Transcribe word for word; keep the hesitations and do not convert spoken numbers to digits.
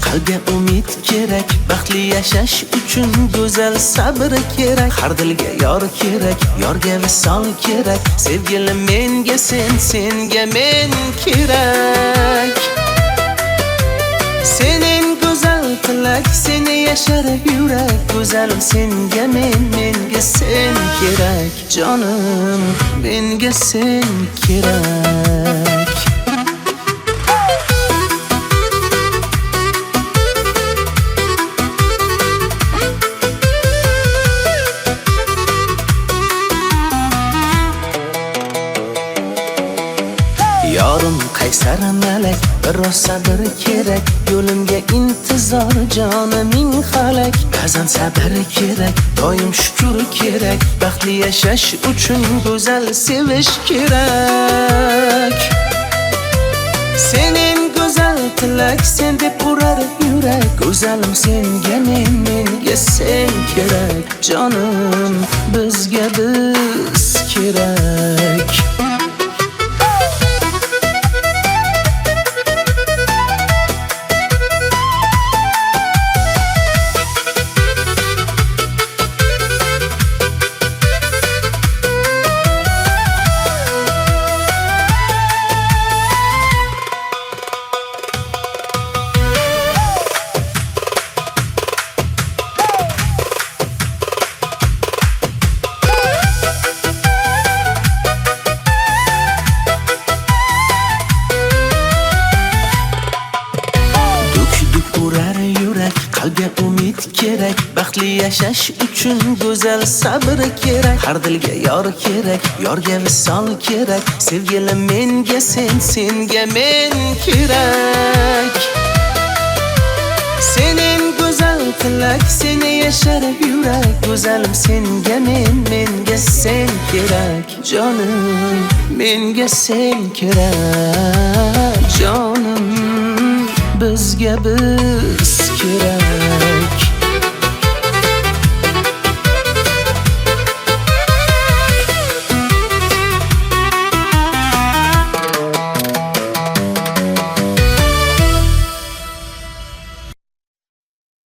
qalbga umid kerak, baxtli yashash uchun go'zal sabr kerak. Har dilga yor kerak, yorga visol kerak. Sevgilim menga sen, senga men kerak. Senin go'zal tilak, seni yashar yurak. Go'zalim senga men, menga sen kerak. Jonim, menga sen kerak. Yorim qaysar malak, biroz sabr kerak. Yo'limga intizor jonim halak. Ba'zan sabr kerak, doim shukr kerak. Baxtli yashash uchun go'zal sevish kerak. Senin go'zal tilak, sen deb urar yurak. Go'zalim senga men, menga sen kerak. Jonim, bizga biz kerak. Qalbga umid kerak, baxtli yashash uchun go'zal sabr kerak. Har dilga yor kerak, yorga visol kerak. Sevgilim menga sen, senga men kerak. Senin go'zal tilak, seni yashar yurak. Go'zalim senga men, menga sen kerak. Jonim, menga sen kerak. Jonim, bizga biz kerak.